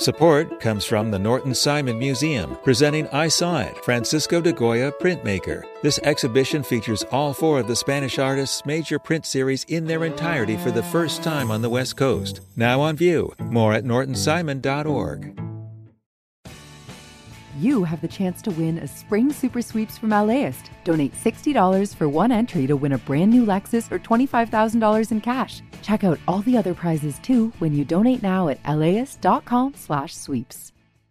Support comes from the Norton Simon Museum, presenting I Saw It, Francisco de Goya Printmaker. This exhibition features all four of the Spanish artist's major print series in their entirety for the first time on the West Coast. Now on view. More at nortonsimon.org. You have the chance to win a Spring Super Sweeps from LAist. Donate $60 for one entry to win a brand new Lexus or $25,000 in cash. Check out all the other prizes too when you donate now at laist.com/sweeps.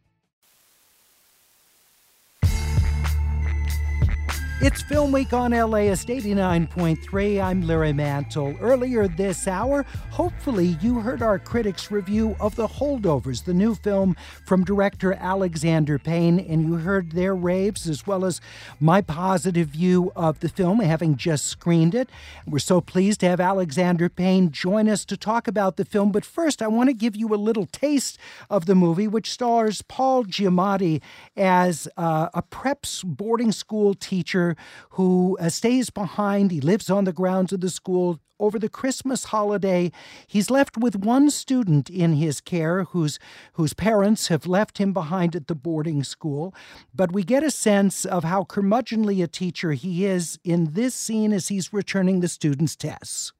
It's Film Week on LAist 89.3. I'm Larry Mantle. Earlier this hour, hopefully you heard our critics' review of The Holdovers, the new film from director Alexander Payne, and you heard their raves as well as my positive view of the film, having just screened it. We're so pleased to have Alexander Payne join us to talk about the film, but first I want to give you a little taste of the movie, which stars Paul Giamatti as a prep boarding school teacher who stays behind. He lives on the grounds of the school. Over the Christmas holiday, he's left with one student in his care whose parents have left him behind at the boarding school. But we get a sense of how curmudgeonly a teacher he is in this scene as he's returning the students' tests.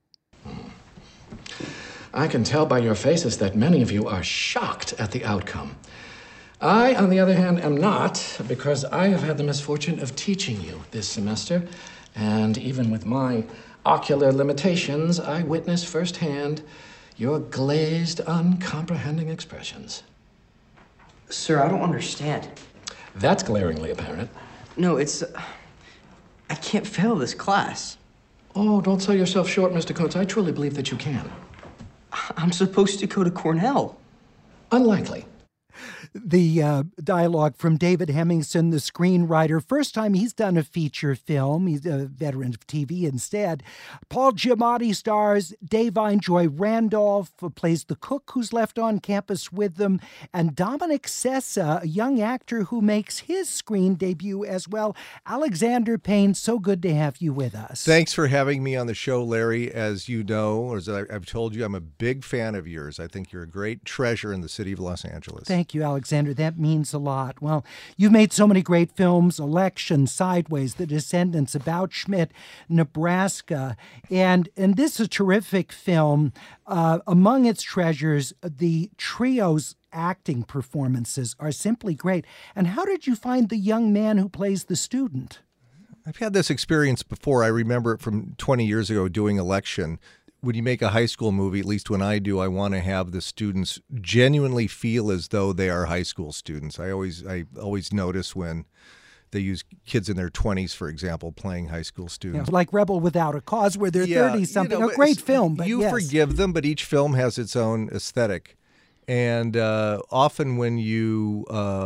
I can tell by your faces that many of you are shocked at the outcome. I, on the other hand, am not, because I have had the misfortune of teaching you this semester, and even with my ocular limitations, I witnessed firsthand your glazed, uncomprehending expressions. Sir, I don't understand. That's glaringly apparent. No, I can't fail this class. Oh, don't sell yourself short, Mr. Coates. I truly believe that you can. I'm supposed to go to Cornell. Unlikely. The dialogue from David Hemmingson, the screenwriter. First time he's done a feature film. He's a veteran of TV instead. Paul Giamatti stars. Davine Joy Randolph plays the cook who's left on campus with them. And Dominic Sessa, a young actor who makes his screen debut as well. Alexander Payne, so good to have you with us. Thanks for having me on the show, Larry. As you know, or as I've told you, I'm a big fan of yours. I think you're a great treasure in the city of Los Angeles. Thank you, Alexander. That means a lot. Well, you've made so many great films: Election, Sideways, The Descendants, About Schmidt, Nebraska. And this is a terrific film. Among its treasures, the trio's acting performances are simply great. And how did you find the young man who plays the student? I've had this experience before. I remember it from 20 years ago doing Election. When you make a high school movie, at least when I do, I want to have the students genuinely feel as though they are high school students. I always notice when they use kids in their 20s, for example, playing high school students. Yeah, like Rebel Without a Cause, where they're 30-something. A great film, but you forgive them, but each film has its own aesthetic. And often when you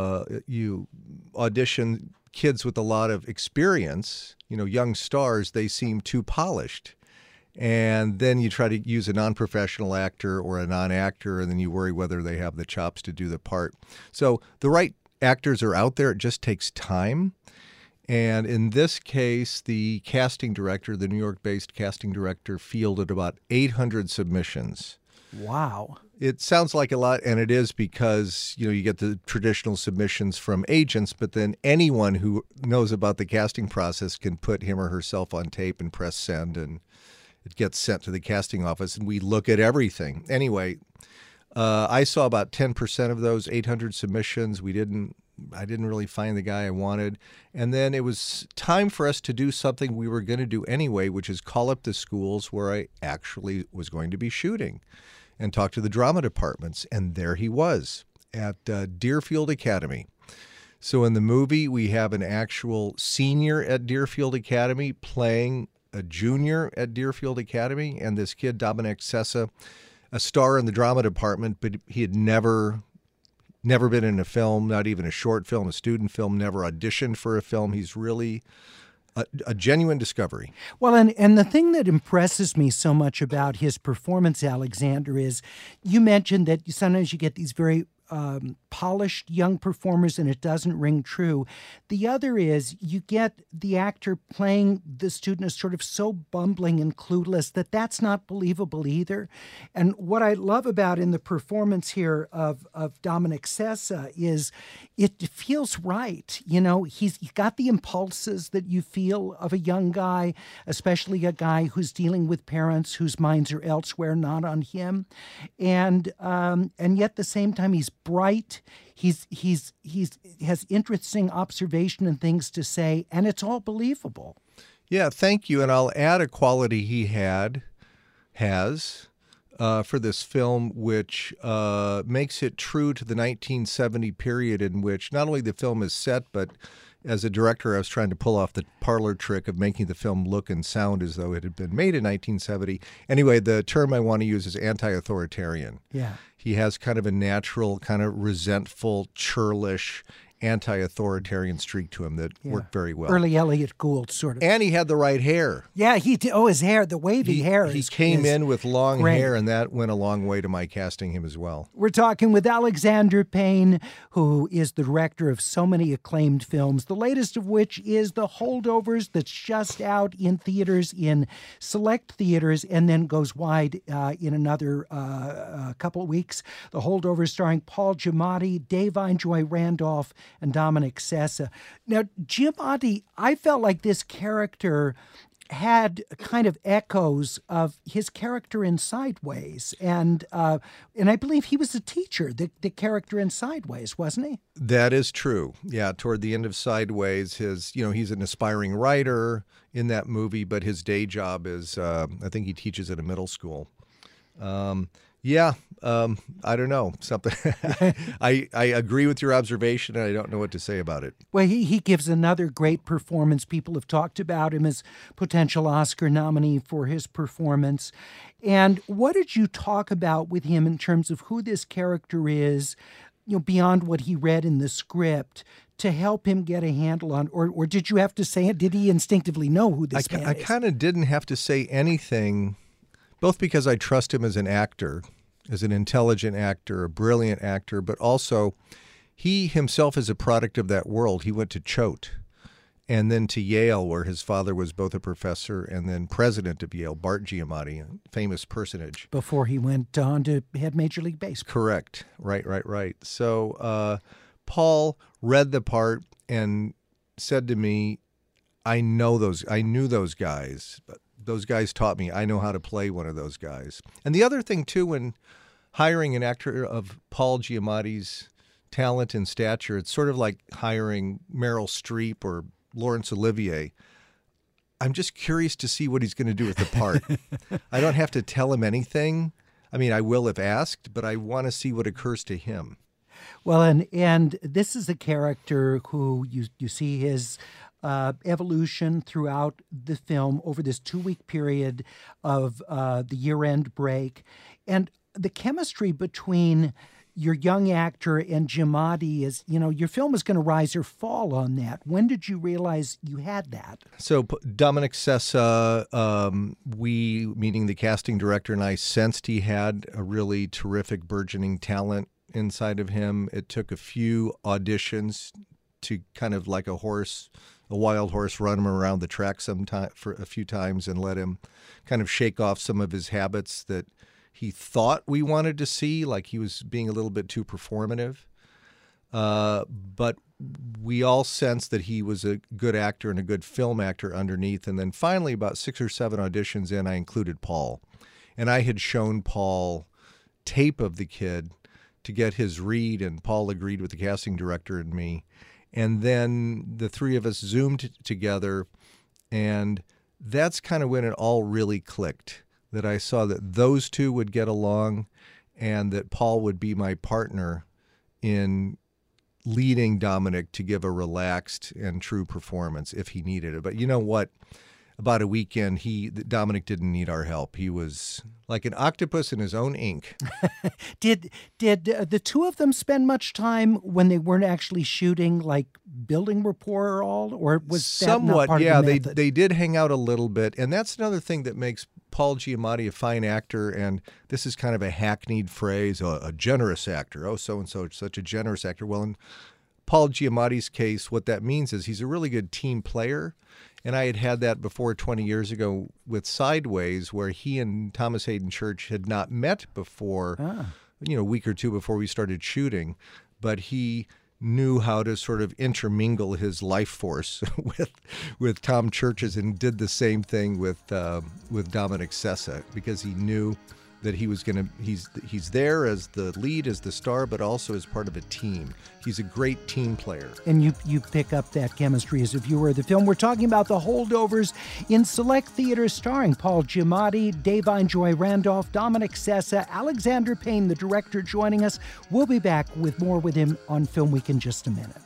audition kids with a lot of experience, young stars, they seem too polished. And then you try to use a non-professional actor or a non-actor, and then you worry whether they have the chops to do the part. So the right actors are out there. It just takes time. And in this case, the casting director, the New York-based casting director, fielded about 800 submissions. Wow. It sounds like a lot, and it is, because you get the traditional submissions from agents, but then anyone who knows about the casting process can put him or herself on tape and press send, and it gets sent to the casting office, and we look at everything. Anyway, I saw about 10% of those 800 submissions. I didn't really find the guy I wanted. And then it was time for us to do something we were going to do anyway, which is call up the schools where I actually was going to be shooting and talk to the drama departments. And there he was at Deerfield Academy. So in the movie, we have an actual senior at Deerfield Academy playing a junior at Deerfield Academy, and this kid, Dominic Sessa, a star in the drama department, but he had never been in a film, not even a short film, a student film, never auditioned for a film. He's really a genuine discovery. Well, and the thing that impresses me so much about his performance, Alexander, is you mentioned that sometimes you get these very polished young performers and it doesn't ring true. The other is you get the actor playing the student as sort of so bumbling and clueless that that's not believable either. And what I love about in the performance here of Dominic Sessa is it feels right. You know, he's got the impulses that you feel of a young guy, especially a guy who's dealing with parents whose minds are elsewhere, not on him. And yet at the same time, he's bright. He's has interesting observation and things to say, and it's all believable. Yeah, thank you. And I'll add a quality he has for this film, which makes it true to the 1970 period in which not only the film is set, but as a director, I was trying to pull off the parlor trick of making the film look and sound as though it had been made in 1970. Anyway, the term I want to use is anti-authoritarian. Yeah. He has kind of a natural, kind of resentful, churlish, anti-authoritarian streak to him that worked very well. Early Elliot Gould, sort of. And he had the right hair. Yeah, he did. Oh, his hair, the wavy hair. He came in with long great. hair, and that went a long way to my casting him as well. We're talking with Alexander Payne, who is the director of so many acclaimed films, the latest of which is The Holdovers, that's just out in theaters, in select theaters, and then goes wide in another couple of weeks. The Holdovers starring Paul Giamatti, Dave Einjoy Randolph, and Dominic Sessa. Now, Giamatti, I felt like this character had kind of echoes of his character in Sideways, and I believe he was a teacher, the character in Sideways, wasn't he? That is true. Yeah, toward the end of Sideways, he's an aspiring writer in that movie, but his day job is I think he teaches at a middle school. I don't know. Something. I agree with your observation, and I don't know what to say about it. Well, he gives another great performance. People have talked about him as potential Oscar nominee for his performance. And what did you talk about with him in terms of who this character is, you know, beyond what he read in the script, to help him get a handle on, or did you have to say it? Did he instinctively know who this man is? I kind of didn't have to say anything, both because I trust him as an actor, as an intelligent actor, a brilliant actor, but also he himself is a product of that world. He went to Choate and then to Yale, where his father was both a professor and then president of Yale, Bart Giamatti, a famous personage. Before he went on to head Major League Baseball. Correct. Right. So Paul read the part and said to me, I knew those guys, but those guys taught me. I know how to play one of those guys. And the other thing, too, when hiring an actor of Paul Giamatti's talent and stature, it's sort of like hiring Meryl Streep or Laurence Olivier. I'm just curious to see what he's going to do with the part. I don't have to tell him anything. I mean, I will if asked, but I want to see what occurs to him. Well, and this is a character who you see his evolution throughout the film over this 2-week period of the year-end break. And the chemistry between your young actor and Giamatti is, you know, your film is going to rise or fall on that. When did you realize you had that? So Dominic Sessa, we, meaning the casting director, and I sensed he had a really terrific burgeoning talent inside of him. It took a few auditions to kind of like a wild horse, run him around the track for a few times and let him kind of shake off some of his habits that he thought we wanted to see, like he was being a little bit too performative. But we all sensed that he was a good actor and a good film actor underneath. And then finally, about 6 or 7 auditions in, I included Paul. And I had shown Paul tape of the kid to get his read, and Paul agreed with the casting director and me. And then the three of us Zoomed together, and that's kind of when it all really clicked, that I saw that those two would get along and that Paul would be my partner in leading Dominic to give a relaxed and true performance if he needed it. But you know what? About a weekend, Dominic didn't need our help. He was like an octopus in his own ink. Did the two of them spend much time when they weren't actually shooting, like building rapport or all, or was that somewhat? Not part yeah, of the method? They did hang out a little bit, and that's another thing that makes Paul Giamatti a fine actor? And this is kind of a hackneyed phrase, a generous actor. Oh, so-and-so, such a generous actor. Well, in Paul Giamatti's case, what that means is he's a really good team player. And I had that before 20 years ago with Sideways, where he and Thomas Hayden Church had not met before, a week or two before we started shooting. But he knew how to sort of intermingle his life force with Tom Church's, and did the same thing with Dominic Sessa, because he knew that he's there as the lead, as the star, but also as part of a team. He's a great team player. And you pick up that chemistry as a viewer of the film. We're talking about The Holdovers in select theaters, starring Paul Giamatti, Da'Vine Joy Randolph, Dominic Sessa, Alexander Payne, the director, joining us. We'll be back with more with him on Film Week in just a minute.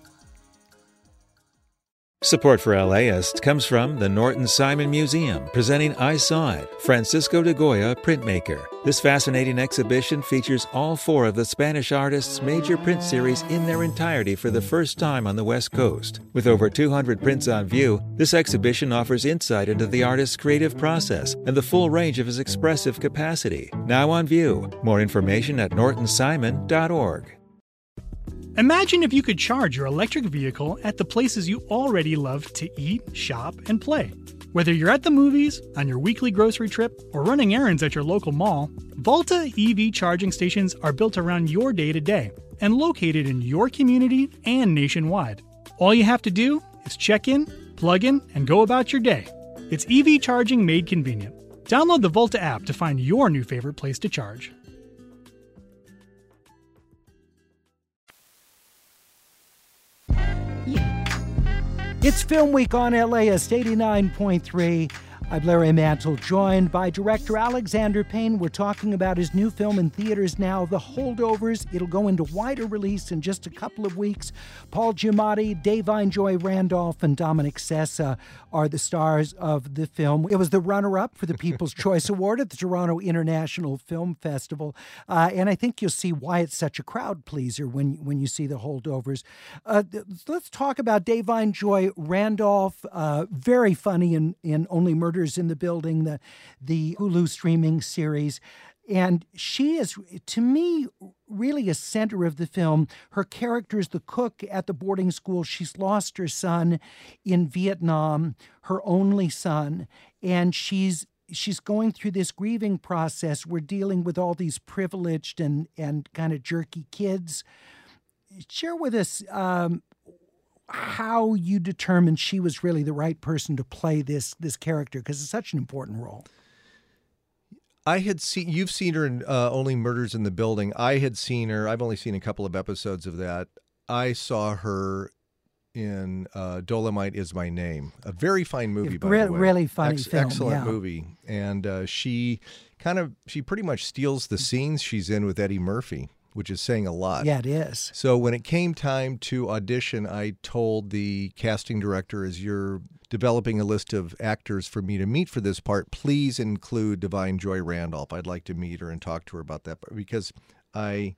Support for LAist comes from the Norton Simon Museum, presenting I Saw It, Francisco de Goya printmaker. This fascinating exhibition features all 4 of the Spanish artist's major print series in their entirety for the first time on the West Coast. With over 200 prints on view, this exhibition offers insight into the artist's creative process and the full range of his expressive capacity. Now on view. More information at nortonsimon.org. Imagine if you could charge your electric vehicle at the places you already love to eat, shop, and play. Whether you're at the movies, on your weekly grocery trip, or running errands at your local mall, Volta EV charging stations are built around your day-to-day and located in your community and nationwide. All you have to do is check in, plug in, and go about your day. It's EV charging made convenient. Download the Volta app to find your new favorite place to charge. It's Film Week on LAist 89.3. I'm Larry Mantle, joined by director Alexander Payne. We're talking about his new film in theaters now, The Holdovers. It'll go into wider release in just a couple of weeks. Paul Giamatti, Da'Vine Joy Randolph, and Dominic Sessa are the stars of the film. It was the runner-up for the People's Choice Award at the Toronto International Film Festival. And I think you'll see why it's such a crowd pleaser when you see The Holdovers. Let's talk about Da'Vine Joy Randolph. Very funny in Only Murders in the Building, the Hulu streaming series. And she is, to me, really a center of the film. Her character is the cook at the boarding school. She's lost her son in Vietnam, her only son, and she's going through this grieving process. We're dealing with all these privileged and kind of jerky kids. Share with us how you determined she was really the right person to play this character, because it's such an important role. You've seen her in Only Murders in the Building. I had seen her. I've only seen a couple of episodes of that. I saw her in Dolomite Is My Name, a very fine movie, by the way. Really funny film. Excellent movie. And she pretty much steals the scenes she's in with Eddie Murphy, which is saying a lot. Yeah, it is. So when it came time to audition, I told the casting director, as you're developing a list of actors for me to meet for this part, please include Da'Vine Joy Randolph. I'd like to meet her and talk to her about that, because the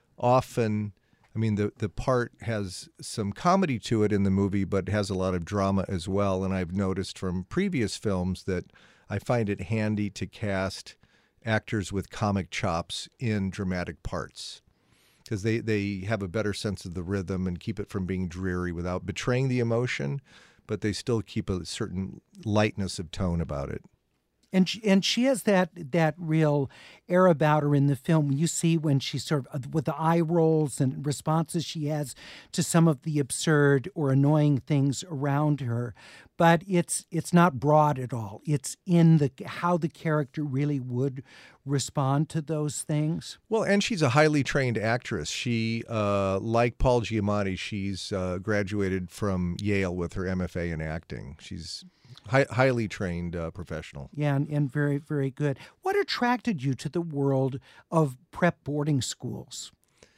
part has some comedy to it in the movie, but has a lot of drama as well. And I've noticed from previous films that I find it handy to cast actors with comic chops in dramatic parts, because they have a better sense of the rhythm and keep it from being dreary without betraying the emotion, but they still keep a certain lightness of tone about it. And she has that real air about her in the film. You see when she sort of, with the eye rolls and responses she has to some of the absurd or annoying things around her. But it's not broad at all. It's in how the character really would respond to those things. Well, and she's a highly trained actress. She, like Paul Giamatti, she's graduated from Yale with her MFA in acting. She's highly trained professional. Yeah, and very, very good. What attracted you to the world of prep boarding schools?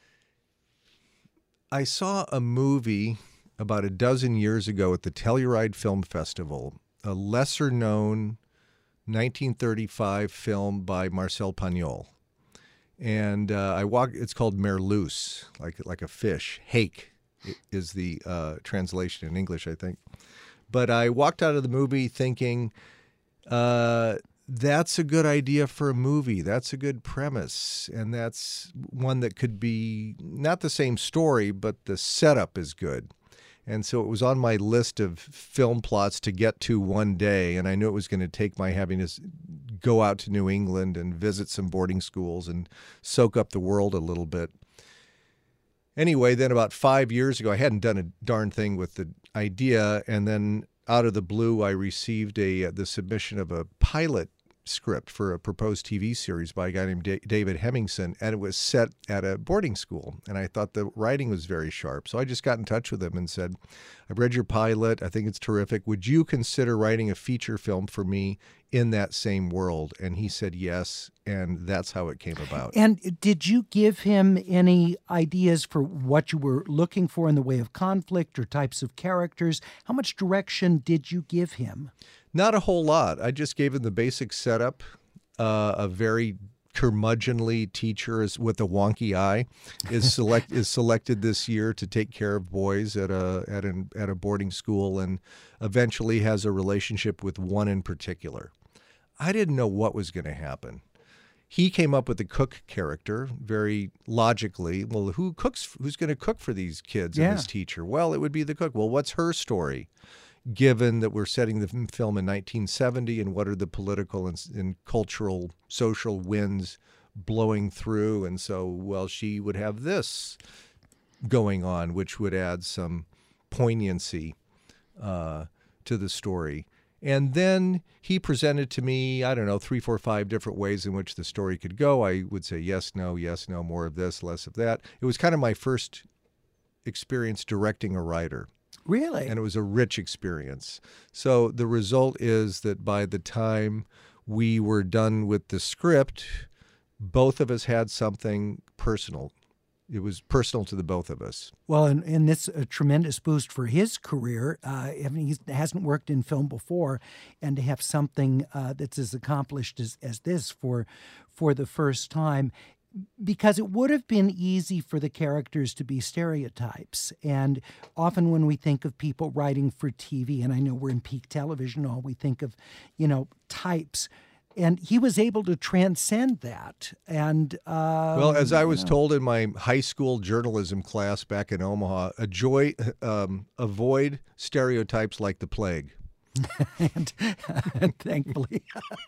I saw a movie about a dozen years ago at the Telluride Film Festival, a lesser-known 1935 film by Marcel Pagnol. And it's called Merluce, like a fish. Hake is the translation in English, I think. But I walked out of the movie thinking, that's a good idea for a movie. That's a good premise. And that's one that could be not the same story, but the setup is good. And so it was on my list of film plots to get to one day. And I knew it was going to take my having to go out to New England and visit some boarding schools and soak up the world a little bit. Anyway, then about 5 years ago, I hadn't done a darn thing with the idea. And then out of the blue, I received the submission of a pilot script for a proposed TV series by a guy named David Hemmingson, and it was set at a boarding school. And I thought the writing was very sharp. So I just got in touch with him and said, I've read your pilot. I think it's terrific. Would you consider writing a feature film for me in that same world? And he said yes, and that's how it came about. And did you give him any ideas for what you were looking for in the way of conflict or types of characters? How much direction did you give him? Not a whole lot. I just gave him the basic setup. A very curmudgeonly teacher with a wonky eye is selected this year to take care of boys at a boarding school, and eventually has a relationship with one in particular. I didn't know what was going to happen. He came up with the cook character very logically. Well, who's going to cook for these kids and this teacher? Well, it would be the cook. Well, what's her story? Given that we're setting the film in 1970, and what are the political and cultural, social winds blowing through? And so, well, she would have this going on, which would add some poignancy to the story. And then he presented to me, 3, 4, 5 different ways in which the story could go. I would say yes, no, more of this, less of that. It was kind of my first experience directing a writer. Really? And it was a rich experience. So the result is that by the time we were done with the script, both of us had something personal. It was personal to the both of us. Well, and it's a tremendous boost for his career. He hasn't worked in film before, and to have something that's as accomplished as this for the first time. Because it would have been easy for the characters to be stereotypes. And often when we think of people writing for TV, and I know we're in peak television, all we think of, types. And he was able to transcend that. And well, as I was told in my high school journalism class back in Omaha, avoid stereotypes like the plague. and thankfully,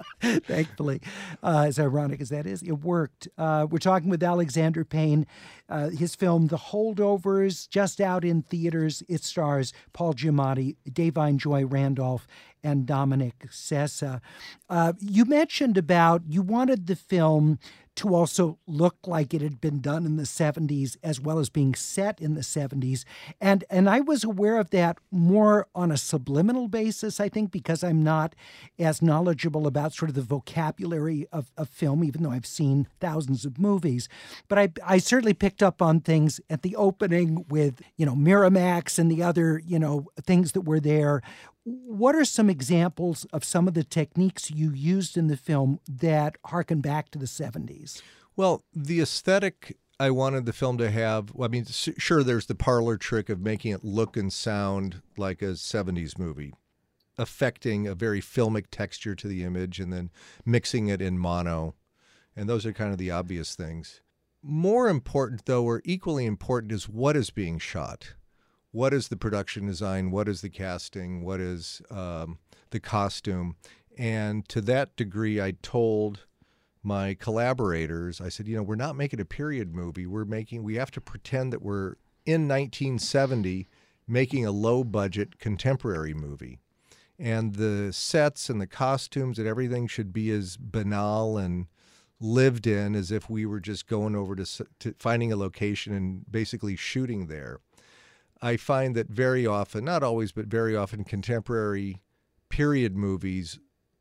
as ironic as that is, it worked. We're talking with Alexander Payne. His film, The Holdovers, just out in theaters. It stars Paul Giamatti, Da'Vine Joy Randolph, and Dominic Sessa. You mentioned you wanted the film to also look like it had been done in the 70s as well as being set in the 70s. And I was aware of that more on a subliminal basis, I think, because I'm not as knowledgeable about sort of the vocabulary of film, even though I've seen thousands of movies. But I certainly picked up on things at the opening with, Miramax and the other, things that were there. What are some examples of some of the techniques you used in the film that harken back to the 70s? Well, the aesthetic I wanted the film to have, sure, there's the parlor trick of making it look and sound like a 70s movie, affecting a very filmic texture to the image and then mixing it in mono. And those are kind of the obvious things. More important, though, or equally important, is what is being shot. What is the production design? What is the casting? What is the costume? And to that degree, I told my collaborators, I said, we're not making a period movie. We have to pretend that we're in 1970 making a low-budget contemporary movie. And the sets and the costumes and everything should be as banal and lived in as if we were just going over to finding a location and basically shooting there. I find that very often, not always, but very often, contemporary period movies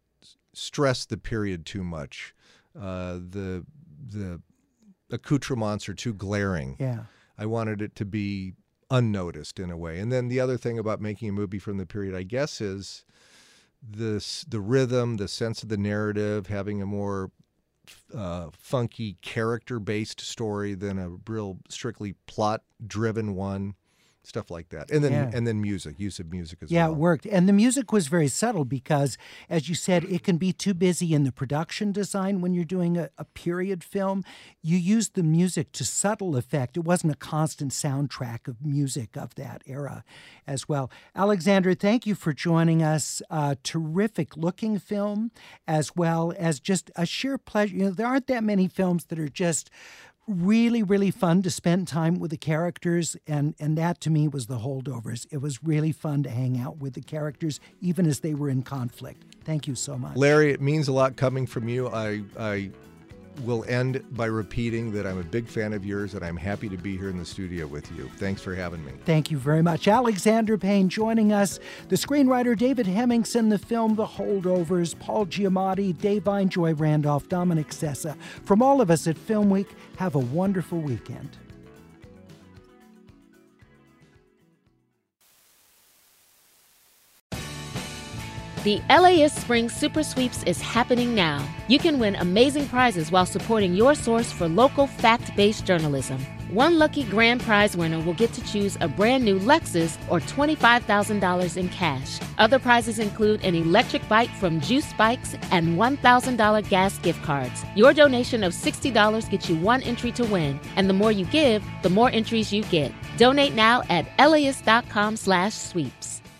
stress the period too much. The accoutrements are too glaring. Yeah. I wanted it to be unnoticed in a way. And then the other thing about making a movie from the period, I guess, is the rhythm, the sense of the narrative, having a more funky character-based story than a real strictly plot-driven one. stuff like that. And then music, use of music as well. Yeah, it worked. And the music was very subtle because, as you said, it can be too busy in the production design when you're doing a period film. You used the music to subtle effect. It wasn't a constant soundtrack of music of that era as well. Alexander, thank you for joining us. Terrific looking film, as well as just a sheer pleasure. You know, there aren't that many films that are just really, really fun to spend time with the characters, and that to me was The Holdovers. It was really fun to hang out with the characters, even as they were in conflict. Thank you so much. Larry, it means a lot coming from you. I will end by repeating that I'm a big fan of yours, and I'm happy to be here in the studio with you. Thanks for having me. Thank you very much. Alexander Payne joining us, the screenwriter David Hemmingson, the film The Holdovers, Paul Giamatti, Dave Vine, Joy Randolph, Dominic Sessa. From all of us at Film Week, have a wonderful weekend. The LAist Spring Super Sweeps is happening now. You can win amazing prizes while supporting your source for local fact-based journalism. One lucky grand prize winner will get to choose a brand new Lexus or $25,000 in cash. Other prizes include an electric bike from Juice Bikes and $1,000 gas gift cards. Your donation of $60 gets you one entry to win, and the more you give, the more entries you get. Donate now at LAist.com/sweeps.